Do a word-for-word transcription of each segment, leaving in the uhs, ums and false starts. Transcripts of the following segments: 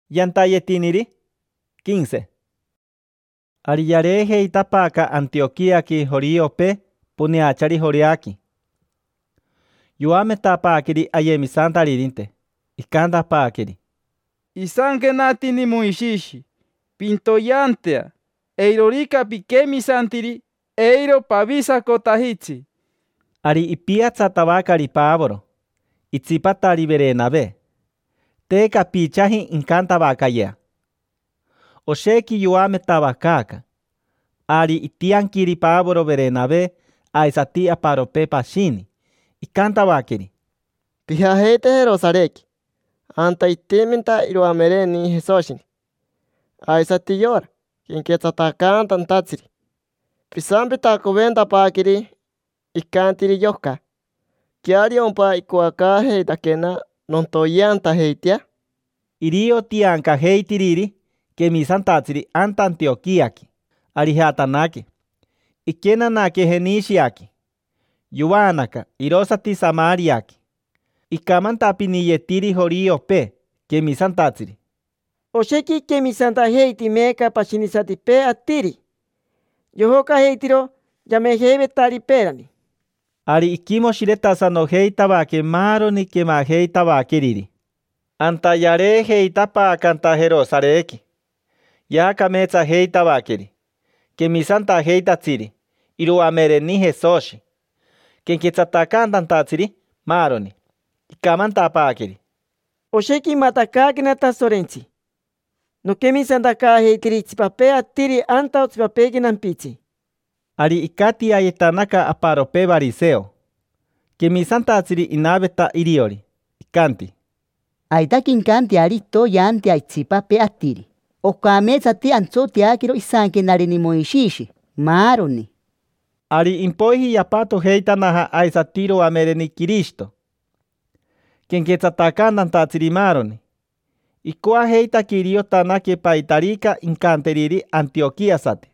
Yantayetiniri, quince. Ariyare heitapaka Antioquiaki joriope puniachari joriaki. Yuame tapakiri ayemisanta ririnte. Ikanda pakiri. Isanke natini muishishi. Pintoyantea. Eirorika pikemi santiri. Eiro pavisa kotahitsi. Ari ipiatsa tabakari pavoro. Itzipatari berenabe. Te capichahi inkanta bakaya. Osheki yuame tabakaka. Ari itiankiri pavoro berenabe aisati aparope pashini. Ikanta bakiri. Pijahete Jerosareki. Anta itiminta iruamereni Jesoshini. Aisati yor. Kinketsatakan tantatsiri. Pisambita kuventa pakiri. Ikantiri yoka. Kiari ompa ikuaka heitakena nontoyanta heitia. Irio tianka heitiriri kemisantatsiri anta Antioquiaki. Arihatanaki. Ikenanake genishiaki. Yuanaka irosati Samariaki. Ikamantapiniyetiri joriope kemisantatsiri. Osheki kemisanta heiti meka pashinisati pe atiri. Yohoka heitiro yamehebetari perani. Ari ikimoshiretasano heitabake maroni kema heitabakiriri. Antayare heitapakanta Jerosareki. Yakametsa heitabakiri. Kemisanta heitatsiri. Iruamereni Jesoshi. Kenketsatakantantatsiri maroni. Ikamantapakiri. Osheki matakakina tasorensi. No kemisanta ka heitiri tsipape atiri anta tsipape kinampitsi. Ari ikati ayetanaka aparope bariseo. Kemisantatsiri inabeta iriori. Ikanti. Aitaki inkanti arito yanti aitsipape atiri. Okametsati antsotiakiro isanke narini moishishi. Maroni. Ari impoihi yapato heitanaha aisatiro amereni Kristo. Kenketsatakantantatsiri maroni. Ikoa heita kirio tanake paitarika inkanteriri Antioquia sate.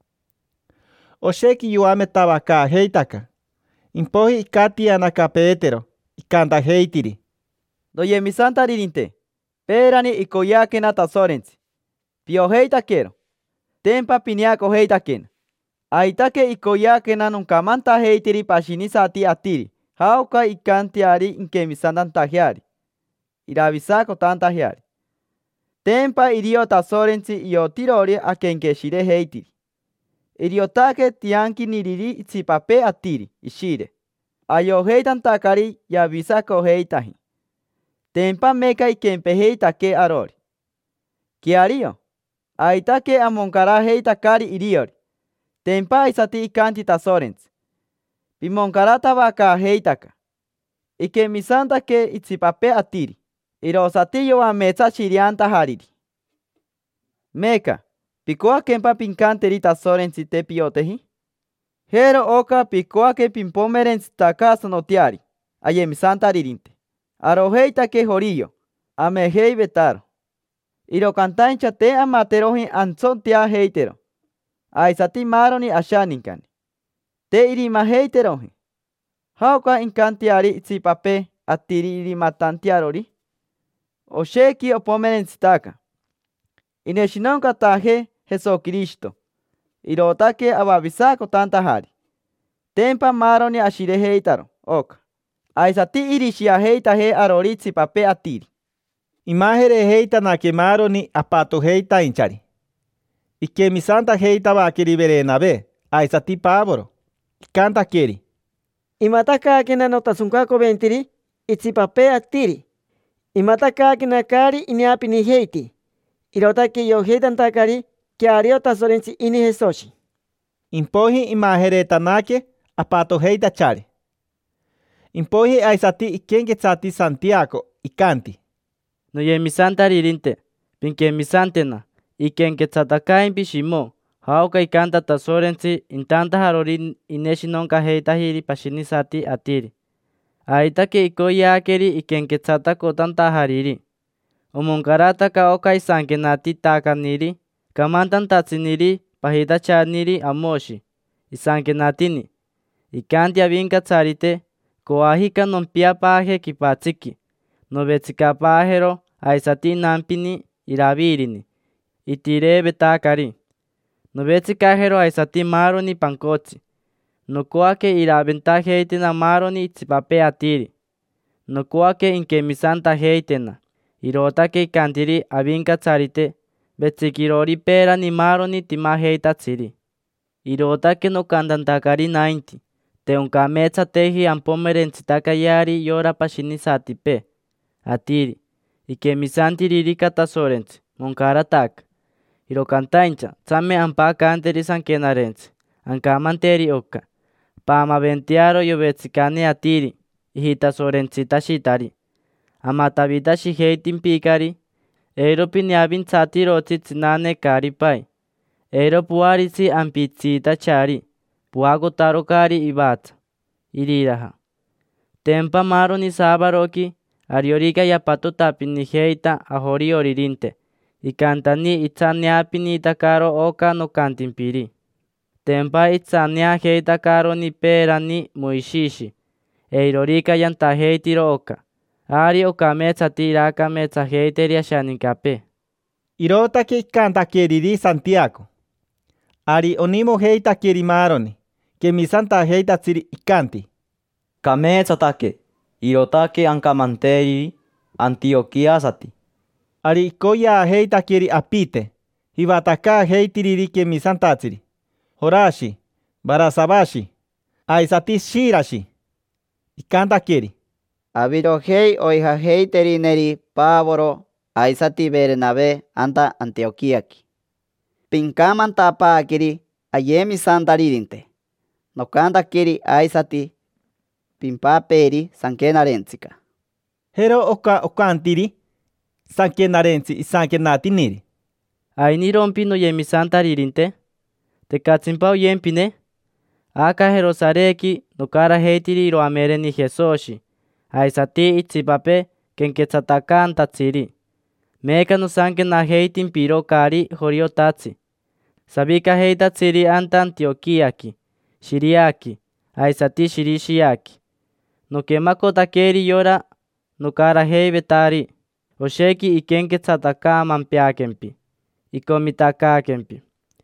Osheki yuame tabaka heitaka. Impohi ikati anaka Petero. Ikanta heitiri. Doyemisanta ririnte. Perani ikoyakena tasorensi. Pio heitakero. Tempa piniako heitakena. Aitake ikoyakena nunkamanta heitiri pashinisati atiri. Hauka ikantiari inkemisantantajeari. Iravisako tantajeari. Tempa irio tasorensi iotirori akenkeshire heitiri. Iriotake tianki niriri itsipape atiri ishire. Ayo heitantakari yavisako heitahi. Tempa meka ikempe heitake arori. Kiario. Aitake amonkara heitakari iriori. Tempa isati ikanti tasorensi. Pimonkara tabaka heitaka. Ikemisantake itsipape atiri. Irosati yo ametsa shirianta hariri. Meka. Pikoa kempa pinkanteri tasorensi te piotehi. Hero oka pikoa ke pimpomerensi takaso notiari. Ayemisanta ririnte. Aroheita ke jorio. Amehei betaro. Irokantaincha te amaterohi antzontia heitero. Aisati maroni ashaninkani. Te irima heiterohi. Hauka inkantiari itsipape atiri irimatantiarori. Osheki opomerensi taka. Ineshinonka taje Jesucristo. Irotake abavisako tantahari. Tempa maroni ashire heitaro. Oka. Aisati irishia heitaje aroritsi pape atiri. Imahere heitanake maroni apato heita inchari. Ikemisanta heita bakiri berenabe. Aisati pavoro. Ikanta keri. Imataka kena notasunkako ventiri itsipape atiri. Imataka kena kari iniapini heiti. Irotake yo heitantakari kiario tasorensi ini Jesoshi. Impohi imahere tanake apato heita chari. Impohi aisati ikenketsati Santiago ikanti. No yemisanta ririnte. Pinkemisantena. Ikenketsatakain pishimo. Hauka ikanta tasorensi intanta harorin ineshinonka heitahiri pashinisati atiri. Aitake ikoyakeri ikenketsatako tanta hariri. Omonkarata ka oka isankenati takaniri. Kamantan tatsiniri pahita chaniri amoshi. Isankenatini. Ikanti abinka tsarite. Koahika nompia paje kipatsiki. Novetsika pajero aisati nampini iravirini, itirebetakari. Novetsikajero aisati maroni pankotsi. Nokoake iraventajeitena maroni itsipape atiri. Nokoake inkemisantajeitena. Irotake ikantiri avinkatsarite. Betsikirori perani maroni timajeitatsiri. Irotake nokantantakari nainti. Teonkametsateji ampomerentsitakayari yora pashinisatipe. Atiri. Ikemisantiririka tasorentsi. Monkarataka. Irokantaincha. Tsame ampakanteri sankenarentsi. Ankamanteri oka. Paamaventiaro yobetsikane atiri. Ihitasorentsita shitari. Amatavita shiheitin pikari. Eiro piniavintsatirochi tsinane karipai. Eiro puaritsi ampitsita chari. Puagotaro kari ibatsa. Iriraha. Tempa maroni sabaroki. Ariorika yapato tapinijeita ahori oririnte. Ikantani itsaneapinita karo oka no kantimpiri. Tempa itsaneajeita karo ni perani muishishi. Eirorika yantajeitiro oka. Ari okametsati irakametsajeitere ashaninkape. Irotake ikantakeriri Santiago. Ari onimojeitakieri maroni. Kemisantajeitatsiri ikanti. Kametsatake. Irotake ankamanteri Antioquiasati. Ari ikoyajeitakieri apite. Hivatakaajeitiriri kemisantatsiri. Horashi, Barasabashi, aisati shirashi. Ikantakieri. Avirojei oijajeiterineri Pablo aisati Bernabé anta Antioquiaki. Pinkamantapakiri ayemi santaririnte. Nokantakiri aisati pimpaperi sankenarentsika. Hero oka okantiri sankenarentsi isankenatiniri. Ainirompi noyemisantaririnte. Tekatsimpa oyempine. Aka Jerosareki nokarajeitiri iroamereni Jesoshi. Aisati itsipape kenketsatakantatsiri. Meka nosankenajeitin piro kari joriotatsi. Sabikajeitatsiri anta Antioquiaki. Shiriaki. Aisati shirishiaki. Nokemakotakeri yora nokarajeivetari. Osheki ikenketsatakamampiakempi. Ikomitakakempi.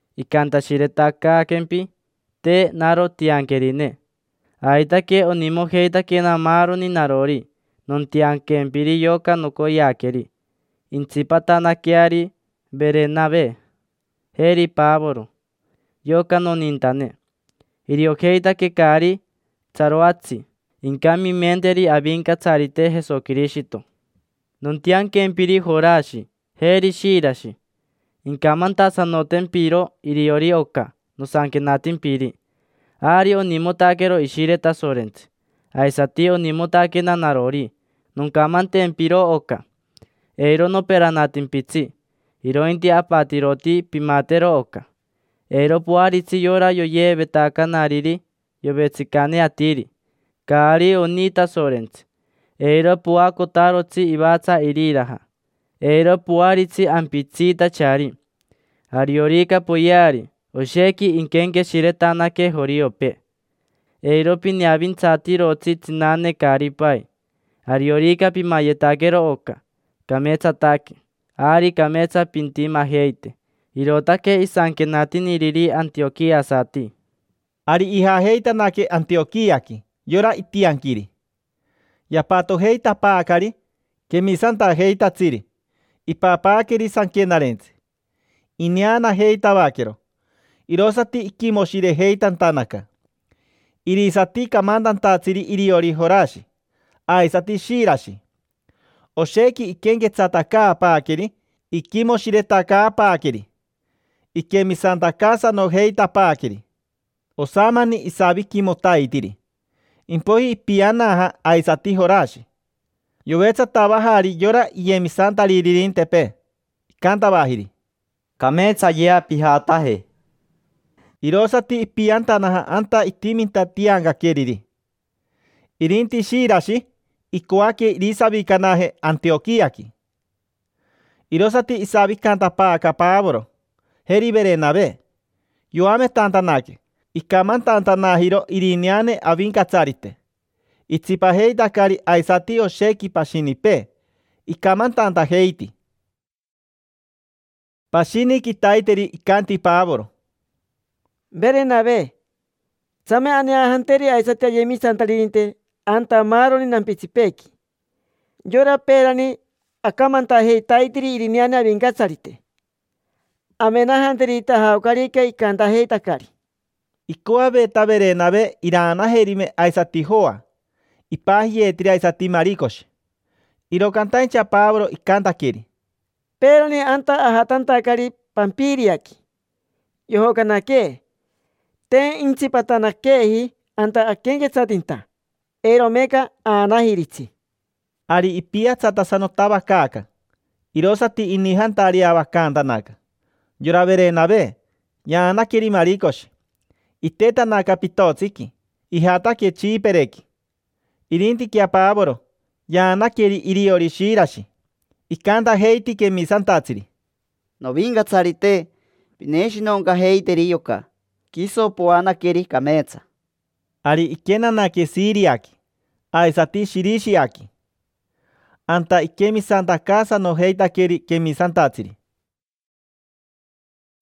Ikantashiretakakempi. Te naro tiankerine. Aitake onimojeitakiena maroni narori. Nontiankempiri yoka nokoyakeri. Intsipatanakiari Bernabé. Heri Pablo. Yoka nonintane. Iriojeitake kari tsaroatsi. Inkami menteri avinkatsarite Jesucristo. Nontiankempiri Horashi. Heri shirashi. Inkamantasanoten piro iriori oka. Nosankenatin piri. Ari onimotakero ishire tasorentsi. Aisati onimotakena narori. Nonkamanten piro oka. Eiro no peranatin pitsi. Irointi apatiroti pimatero oka. Eiro puaritsi yora yoye betaka nariri. Yobetsikane atiri. Kari oni tasorentsi. Eiro puakotarotsi ibatsa iriraha. Eiro puaritsi ampitsita chari. Ariorika poyari. Osheki inkenke shiretanake joriope. Eiro piniavintsatirochi tsinane karipai. Ariorika pimayetakero oka. Kametsatake. Ari kametsa pintimajeite. Irotake isankenatiniriri Antioquiasati. Ari ijajeitanake Antioquiaki. Yora itiankiri. Yapatojeita paakari. Kemisantajeitatsiri. Ipapakeri sankenarentsi. Inianajeitavakero. Irosati ikimoshirejeitantanaka. Irisati kamantantatsiri iriori Horashi. Aisati shirashi. Osheki ikenketsatakaapakeri. Ikimoshiretakaapakeri. Ikemisantakasa nojeitapakeri. Osamani isabi kimotaitiri. Impohi ipianaja aisati Horashi. Yovetsatavahari yora iyemisantariririntepe. Ikantavahiri. Kametsayea pijataje. Irosati ipiantanaja anta itiminta tiangakeriri. Irinti shirashi ikoake irisabikanaje Antioquiaki. Irosati isabikantapaka Pablo. Heri Bernabé. Yoame tantanake. Ikamantantanajiro iriniane avinkatsarite. Itzipajeitakari aisati osheki pashinipe. Ikamantantajeiti. Pashini kitaiteri ikanti Pablo. Bernabé, tsame aneahanteri aisati ayemi santaririnte anta maroni nampitsipeki. Yora perani akamanta heitaitiri iriniane avinkatsarite. Amenahanteri tahaukarika ikanta heitakari. Ikoa beta Bernabé iranaherime aisati hoa. Ipahietiri aisati Maricos. Irokantaincha Pablo ikantakiri. Perani anta ahatantakari Pampiriaki. Yohokanake. Ten inchipatanakehi anta akenketsatinta. Eromeka anahiritsi. Ari ipia tsatasanotaba kaka. Irosati inihantari abakantanaka. Yora Bernabé. Yanakiri Maricos. Itetanaka pitotsiki. Ihatake chipereki. Irintiki a Pablo. Yanakiri iriorishirashi. Ikanta heiti que mi santatsiri. No vingatsarite, pineshinonka heiteri yoka. Kiso poanakeri kametsa. Ari ikenanake siriaki. Aisati shirishiaki. Anta ikemi santa casa no heitakeri que mi santatsiri.